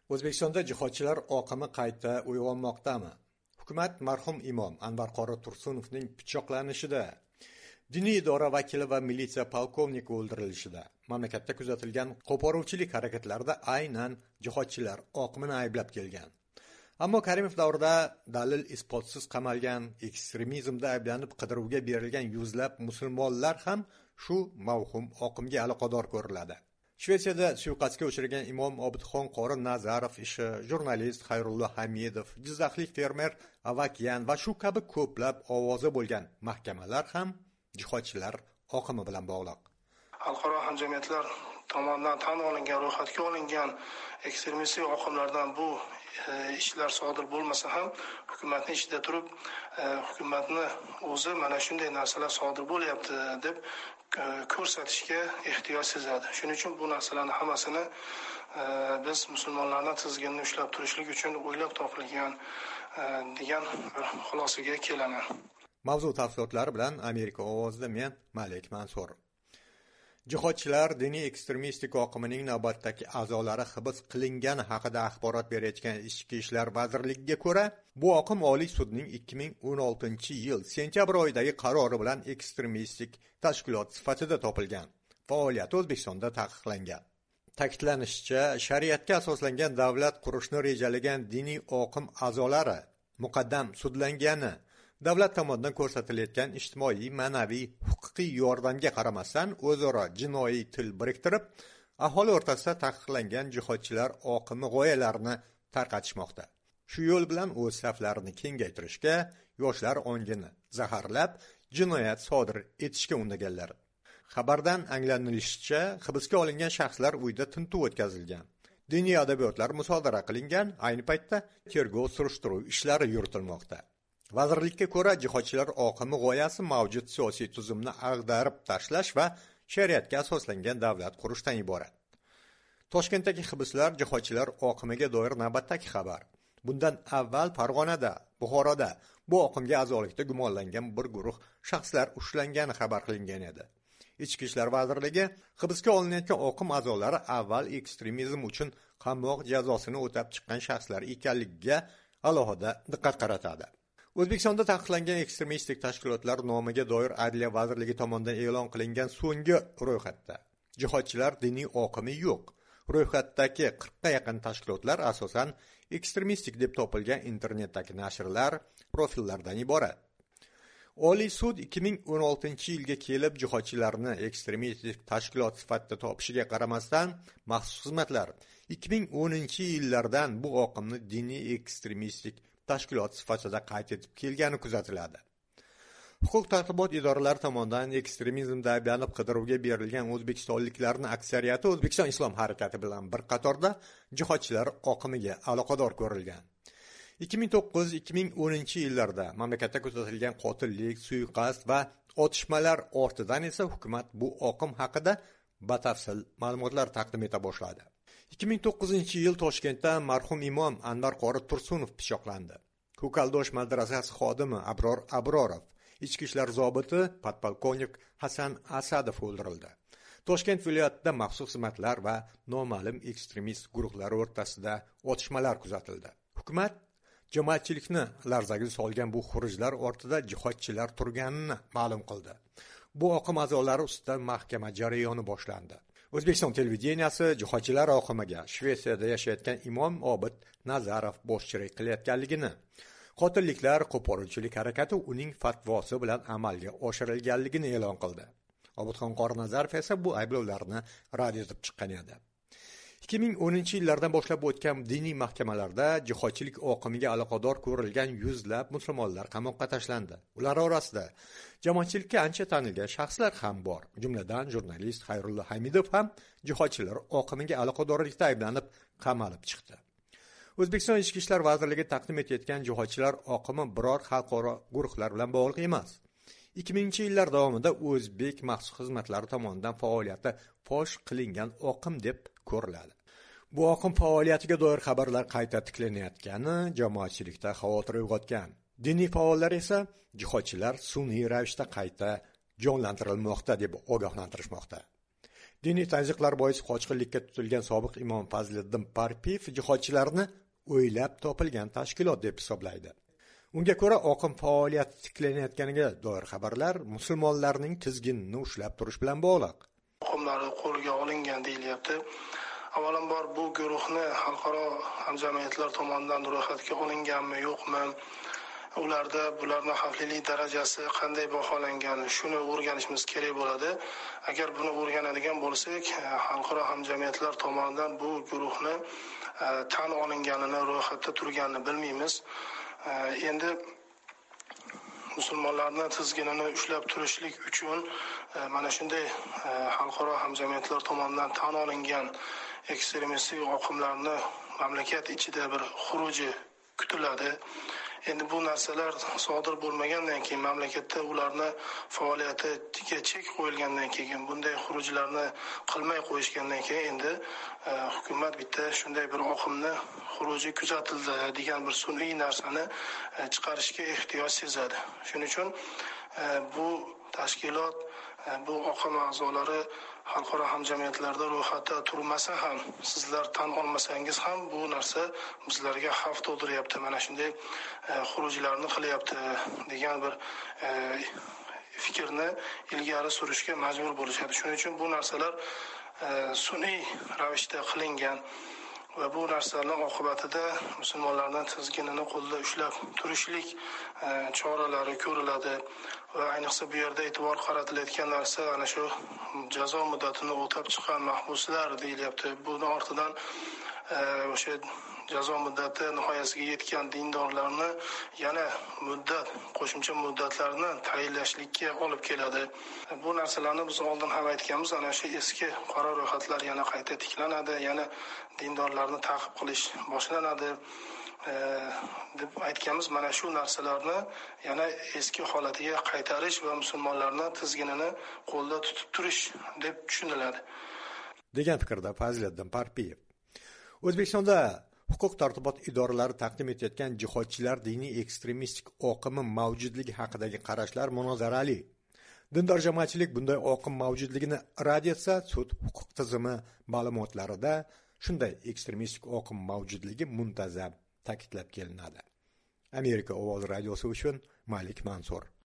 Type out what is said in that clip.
O'zbekistonda jihodchilar oqimi qayta uyg'onmoqdami? Hukumat marhum imom Anvar qori Tursunovning pichoqlanishida, diniy idora vakili va militsiya polkovniki o'ldirilishida, mamlakatda kuzatilgan qo'poruvchilik harakatlarida aynan jihodchilar oqimini ayblab kelgan. Ammo Karimov davrida dalil isbotsiz qamalgan, ekstremizmda ayblanib qidiruvga berilgan yuzlab musulmonlar ham shu mavhum oqimga aloqador ko'riladi. Shvetsiyada suiqasdga uchragan imom Obidxon qori Nazarov ishi, jurnalist Xayrullo Hamidov, jizzaxlik fermer Avakyan va shu kabi ko'plab ovozi bo'lgan mahkamalar ham jihodchilar oqimi bilan bog'liq. Xalqaro hamjamiyatlar tomonidan tan olingan, ro'yxatga olingan ekstremistik oqimlardan bu ishlar sodir bo'lmasa ham hukumatning ichida turib hukumatni o'zi mana shunday narsalar sodir bo'lyapti deb ko'rsatishga ehtiyoj sezadi. Shuning uchun bu narsalarni hammasini biz musulmonlarning tizginini ushlab turishlik uchun o'ylab topilgan degan xulosaga kelaman. Mavzu tafsilotlari bilan Amerika ovozida men Malik Mansur. Jihodchilar diniy ekstremistik oqimining navbatdagi a'zolari hibs qilingani haqida axborot berayotgan Ichki ishlar vazirligiga ko'ra, bu oqim Oliy sudning 2016-yil sentyabr oyidagi qarori bilan ekstremistik tashkilot sifatida topilgan. Faoliyati O'zbekistonda taqiqlangan. Ta'kidlanishicha, shariatga asoslangan davlat qurishni rejalagan diniy oqim a'zolari muqaddam sudlangani, davlat tomonidan ko'rsatilayotgan ijtimoiy, ma'naviy, huquqiy yordamga qaramasdan o'zaro jinoiy til biriktirib, aholi o'rtasida taqiqlangan jihodchilar oqimi g'oyalarini tarqatishmoqda. Shu yo'l bilan o'z saflarini kengaytirishga, yoshlar ongini zaharlab, jinoyat sodir etishga undaganlar. Xabardan anglanilishicha, hibsga olingan shaxslar uyda tintuv o'tkazilgan. Diniy adabiyotlar musodara qilingan, ayni paytda tergov surishtiruv ishlari yuritilmoqda. Vazirlikka ko'ra, jihodchilar oqimi g'oyasi mavjud siyosiy tuzumni ag'darib tashlash va shariatga asoslangan davlat qurishdan iborat. Toshkentdagi hibslar jihodchilar oqimiga doir navbatdagi xabar. Bundan avval Farg'onada, Buxoroda bu oqimga a'zolikda gumonlangan bir guruh shaxslar ushlangani xabar qilingan edi. Ichki ishlar vazirligi hibsga olinayotgan oqim a'zolari avval ekstremizm uchun qamoq jazosini o'tab chiqqan shaxslar ekanligiga alohida diqqat qaratadi. O'zbekistonda taqiqlangan ekstremistik tashkilotlar nomiga doir Adliya vazirligi tomonidan e'lon qilingan so'nggi ro'yxatda jihodchilar diniy oqimi yo'q. Ro'yxatdagi 40 ga yaqin tashkilotlar asosan ekstremistik deb topilgan internetdagi nashrlar, profillardan iborat. Oliy sud 2016-yilga kelib jihodchilarni ekstremistik tashkilot sifatida topishiga qaramasdan, maxsus xizmatlar 2010-yillardan bu oqimni diniy ekstremistik tashkilot sifatida qayd etib kelgani kuzatiladi. Huquq tartibot idoralari tomonidan ekstremizmda ayblanib qidiruvga berilgan o'zbekistonliklarning aksariyati O'zbekiston Islom harakati bilan bir qatorda jihodchilar oqimiga aloqador ko'rilgan. 2009-2010-yillarda mamlakatda kuzatilgan qotillik, suiqasd va otishmalar ortidan esa hukumat bu oqim haqida batafsil ma'lumotlar taqdim eta boshladi. 2009-yil Toshkentda marhum imom Anvar qori Tursunov pichoqlandi. Ko'kaldosh madrasasi xodimi Abror Abrorov, ichki ishlar zobiti podpolkovnik Hasan Asadov o'ldirildi. Toshkent viloyatida maxsus xizmatlar va noma'lum ekstremist guruhlar o'rtasida otishmalar kuzatildi. Hukumat jamoatchilikni larzaga solgan bu xurujlar ortida jihodchilar turganini ma'lum qildi. Bu oqim a'zolari ustidan mahkama jarayoni boshlandi. O'zbekiston televideniyasi jihodchilar oqimiga Shvetsiyada yashayotgan imom Obid Nazarov boshchilik qilayotganligini, qotilliklar, qo'poruvchilik harakati uning fatvosi bilan amalga oshirilganligini e'lon qildi. Obidxon qori Nazarov esa bu ayblovlarni rad etib chiqqan edi. 2010-yillardan boshlab o'tgan diniy mahkamalarda jihodchilik oqimiga aloqador ko'rilgan yuzlab musulmonlar qamoqqa tashlandi. Ular orasida jamoatchilikka ancha tanilgan shaxslar ham bor. Jumladan jurnalist Xayrullo Hamidov ham jihodchilar oqimiga aloqadorlikda ayblanib qamalib chiqdi. O'zbekiston Ichki ishlar vazirligi taqdim etayotgan jihodchilar oqimi biror xalqaro guruhlar bilan bog'liq emas. 2000-yillar davomida o'zbek maxsus xizmatlari tomonidan faoliyati fosh qilingan oqim deb ko'riladi. Bu oqim faoliyatiga doir xabarlar qayta tiklanayotgani jamoatchilikda xavotir uyg'otgan. Diniy faollar esa jihodchilar sun'iy ravishda qayta jonlantirilmoqda deb ogohlantirishmoqda. Diniy tazyiqlar bois qochqinlikka tutilgan sobiq imom Fazliddin Parpiyev jihodchilarni o'ylab topilgan tashkilot deb hisoblaydi. Unga ko'ra, oqim faoliyati tiklanayotganiga doir xabarlar musulmonlarning tizginini ushlab turish bilan bog'liq. Oqimlari qo'lga olingan deyilyapti. Avvalambor bu guruhni xalqaro hamjamiyatlar tomonidan ro'yxatga olinganmi, yo'qmi? Ularda bularning xavflilik darajasi qanday baholangani, shuni o'rganishimiz kerak bo'ladi. Agar buni o'rganadigan bo'lsak, xalqaro hamjamiyatlar tomonidan bu guruhni tan olinganini, ro'yxatda turganini bilmaymiz. Endi musulmonlarning tizginini ushlab turishlik uchun mana shunday xalqaro hamjamiyatlar tomonidan tan olingan ekstremistik oqimlarni mamlakat ichida bir xuruji kutiladi. Endi bu narsalar sodir bo'lmagandan keyin, mamlakatda ularni faoliyatiga chek qo'yilgandan keyin, bunday xurujlarni qilmay qo'yishgandan keyin endi hukumat bitta shunday bir oqimni xuruji kuzatildi degan bir sun'iy narsani chiqarishga ehtiyoj sezadi. Shuning uchun bu tashkilot, bu oqim a'zolari xalqaro hamjamiyatlarda ro'yxatda turmasa ham, sizlar tan olmasangiz ham bu narsa bizlarga xavf tug'diryapti, mana shunday xurujlarni qilyapti degan bir fikrni ilgari surishga majbur bo'lishadi. Shuning uchun bu narsalar sun'iy ravishda qilingan va bu narsalar oqibatida musulmonlarning tizginini qo'lda ushlab turishlik choralari ko'riladi. Va ayniqsa bu yerda e'tibor qaratilayotgan narsa ana shu jazo muddatini o'tab chiqqan mahbuslar deyilyapti. Buni ortidan o'sha jazo muddati nihoyasiga yetgan dindorlarni yana qo'shimcha muddatlarni tayinlashlikka olib keladi. Bu narsalarni biz oldin ham aytganmiz, ana shu eski qora ro'yxatlar yana qayta tiklanadi, yana dindorlarni ta'qib qilish boshlanadi deb aytganmiz. Mana shu narsalarni yana eski holatiga qaytarish va musulmonlarning tizginini qo'lda tutib turish deb tushuniladi, degan fikrda Fazliddin Parpiyev. O'zbekistonda huquq tartibot idoralari taqdim etayotgan jihodchilar diniy ekstremistik oqimi mavjudligi haqidagi qarashlar munozarali. Dindor jamoatchilik bunday oqim mavjudligini rad etsa, sud huquq tizimi ma'lumotlarida shunday ekstremistik oqim mavjudligi muntazam ta'kidlab kelinadi. Amerika ovozi radiosi uchun Malik Mansur.